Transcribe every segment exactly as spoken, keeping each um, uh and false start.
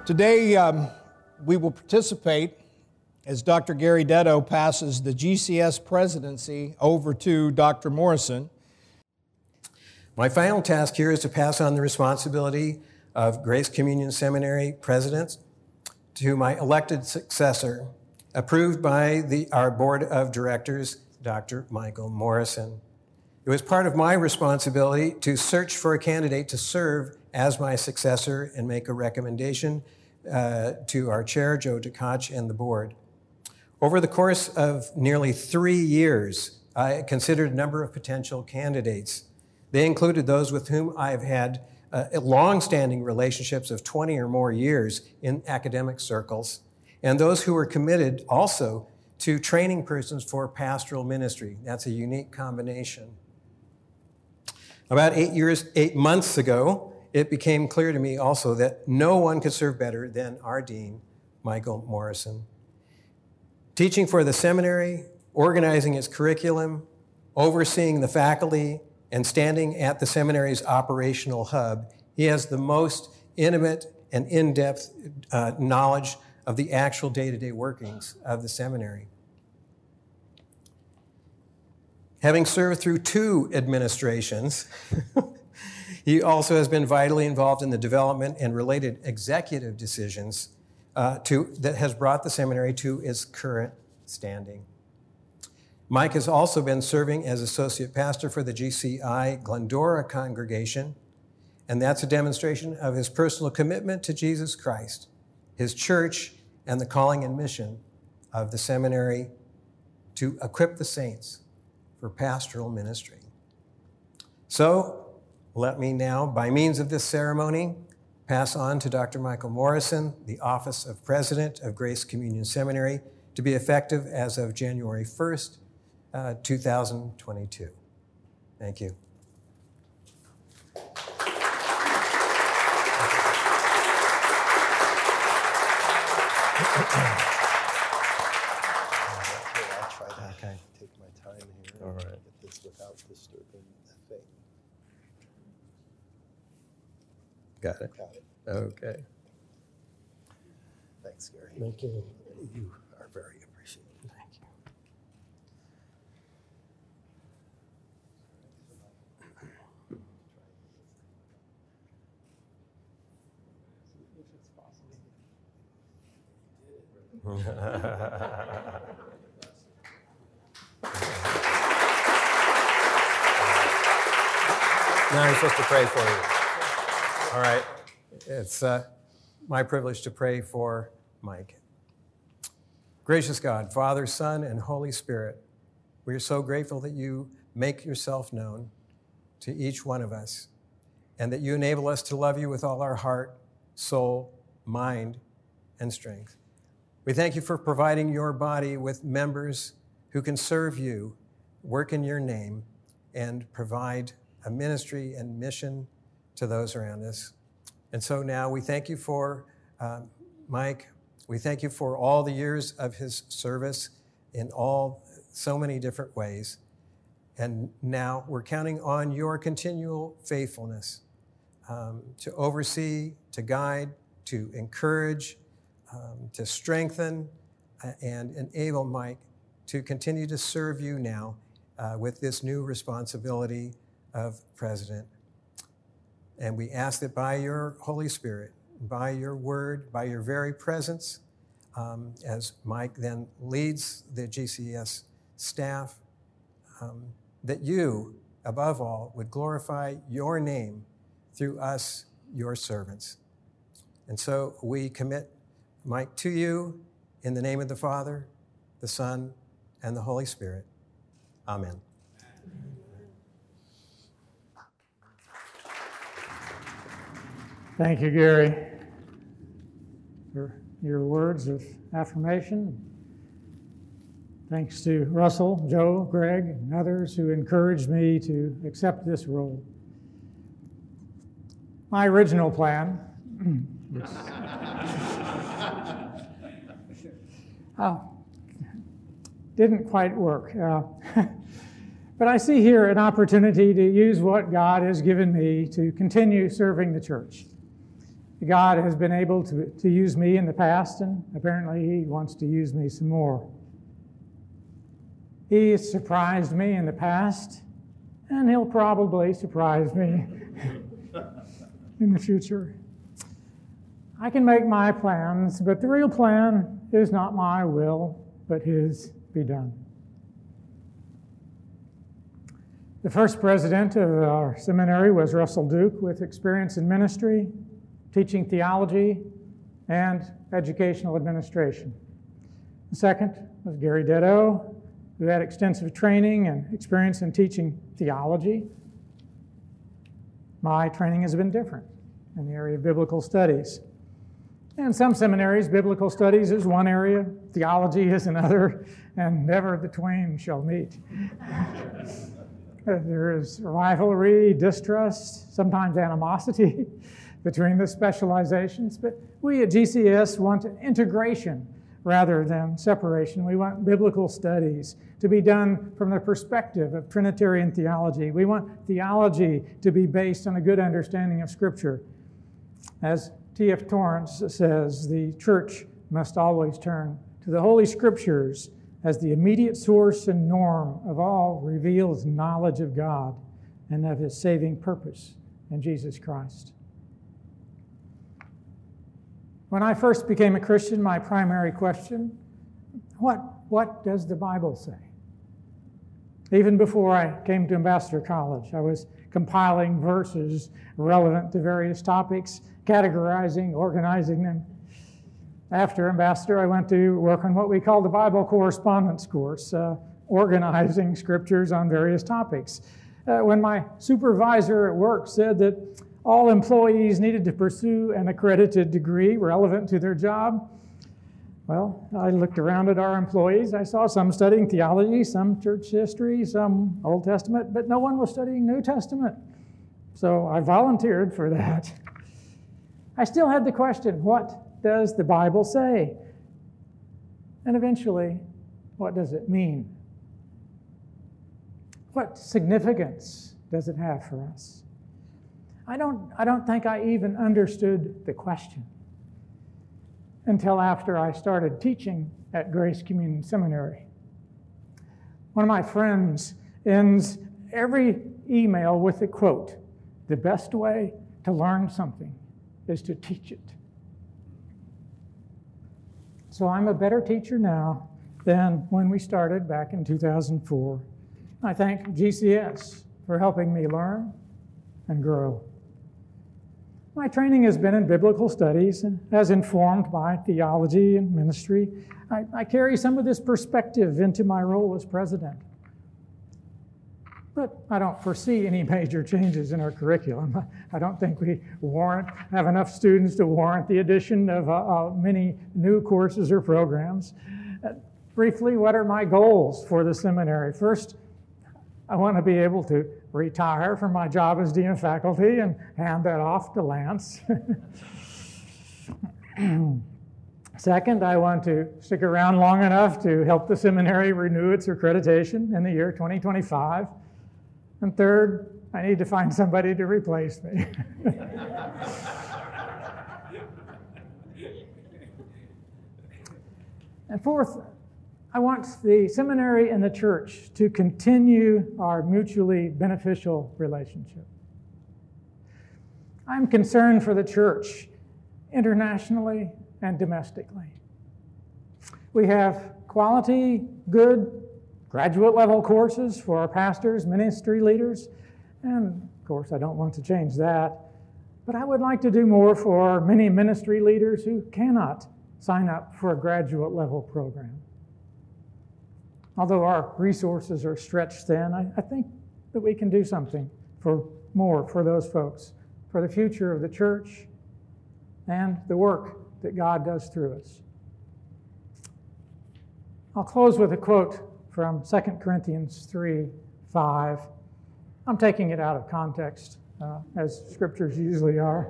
Today, um, we will participate as Doctor Gary Detto passes the G C S presidency over to Doctor Morrison. My final task here is to pass on the responsibility of Grace Communion Seminary president to my elected successor, approved by the, our board of directors, Doctor Michael Morrison. It was part of my responsibility to search for a candidate to serve as my successor and make a recommendation uh, to our chair, Joe DeKotch, and the board. Over the course of nearly three years, I considered a number of potential candidates. They included those with whom I've had uh, long-standing relationships of twenty or more years in academic circles, and those who were committed also to training persons for pastoral ministry. That's a unique combination. About eight years, eight months ago, it became clear to me also that no one could serve better than our dean, Michael Morrison. Teaching for the seminary, organizing its curriculum, overseeing the faculty, and standing at the seminary's operational hub, he has the most intimate and in-depth uh, knowledge of the actual day-to-day workings of the seminary. Having served through two administrations, he also has been vitally involved in the development and related executive decisions uh, to, that has brought the seminary to its current standing. Mike has also been serving as associate pastor for the G C I Glendora congregation, and that's a demonstration of his personal commitment to Jesus Christ, his church, and the calling and mission of the seminary to equip the saints for pastoral ministry. So let me now, by means of this ceremony, pass on to Doctor Michael Morrison the office of President of Grace Communion Seminary to be effective as of January first, uh, two thousand twenty-two. Thank you. Okay. Take my time here. All right. Get this without disturbing the faith. Got it. Got it. Okay. Thanks, Gary. Thank you. You are very appreciated. Thank you. Now I'm supposed to pray for you. All right. It's uh, my privilege to pray for Mike. Gracious God, Father, Son, and Holy Spirit, we are so grateful that you make yourself known to each one of us and that you enable us to love you with all our heart, soul, mind, and strength. We thank you for providing your body with members who can serve you, work in your name, and provide a ministry and mission to those around us. And so now we thank you for uh, Mike. We thank you for all the years of his service in all, so many different ways. And now we're counting on your continual faithfulness um, to oversee, to guide, to encourage, um, to strengthen, uh, and enable Mike to continue to serve you now uh, with this new responsibility of president. And we ask that by your Holy Spirit, by your word, by your very presence, um, as Mike then leads the G C S staff, um, that you, above all, would glorify your name through us, your servants. And so we commit Mike to you in the name of the Father, the Son, and the Holy Spirit. Amen. Thank you, Gary, for your words of affirmation. Thanks to Russell, Joe, Greg, and others who encouraged me to accept this role. My original plan, which, oh, didn't quite work. Uh, but I see here an opportunity to use what God has given me to continue serving the church God has been able to, to use me in the past, and apparently He wants to use me some more. He has surprised me in the past, and He'll probably surprise me in the future. I can make my plans, but the real plan is not my will, but His be done. The first president of our seminary was Russell Duke, with experience in ministry, teaching theology, and educational administration. The second was Gary Dedeaux, who had extensive training and experience in teaching theology. My training has been different in the area of biblical studies. In some seminaries, biblical studies is one area, theology is another, and never the twain shall meet. There is rivalry, distrust, sometimes animosity between the specializations, but we at G C S want integration rather than separation. We want biblical studies to be done from the perspective of Trinitarian theology. We want theology to be based on a good understanding of Scripture. As T F Torrance says, the church must always turn to the Holy Scriptures as the immediate source and norm of all revealed knowledge of God and of His saving purpose in Jesus Christ. When I first became a Christian, my primary question, what, what does the Bible say? Even before I came to Ambassador College, I was compiling verses relevant to various topics, categorizing, organizing them. After Ambassador, I went to work on what we call the Bible Correspondence Course, uh, organizing scriptures on various topics. Uh, when my supervisor at work said that all employees needed to pursue an accredited degree relevant to their job, well, I looked around at our employees. I saw some studying theology, some church history, some Old Testament, but no one was studying New Testament. So I volunteered for that. I still had the question, what does the Bible say? And eventually, what does it mean? What significance does it have for us? I don't, I don't think I even understood the question until after I started teaching at Grace Communion Seminary. One of my friends ends every email with a quote, "The best way to learn something is to teach it." So I'm a better teacher now than when we started back in two thousand four. I thank G C S for helping me learn and grow. My training has been in biblical studies and as informed by theology and ministry. I, I carry some of this perspective into my role as president. But I don't foresee any major changes in our curriculum. I don't think we warrant, have enough students to warrant the addition of uh, uh, many new courses or programs. Uh, briefly, what are my goals for the seminary? First, I want to be able to retire from my job as Dean of Faculty and hand that off to Lance. Second, I want to stick around long enough to help the seminary renew its accreditation in the year twenty twenty-five. And third, I need to find somebody to replace me. And fourth, I want the seminary and the church to continue our mutually beneficial relationship. I'm concerned for the church internationally and domestically. We have quality, good, graduate level courses for our pastors, ministry leaders, and of course I don't want to change that, but I would like to do more for many ministry leaders who cannot sign up for a graduate level program. Although our resources are stretched thin, I, I think that we can do something for more for those folks, for the future of the church and the work that God does through us. I'll close with a quote from Second Corinthians three five. I'm taking it out of context, uh, as scriptures usually are.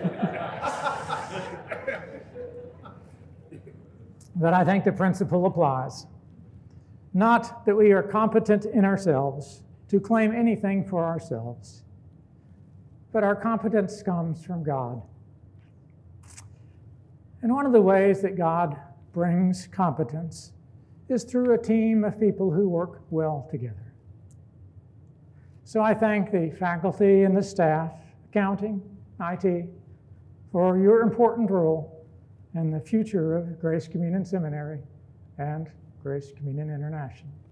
But I think the principle applies. Not that we are competent in ourselves to claim anything for ourselves, but our competence comes from God. And one of the ways that God brings competence is through a team of people who work well together. So I thank the faculty and the staff, accounting, I T, for your important role in the future of Grace Communion Seminary and Grace Communion International.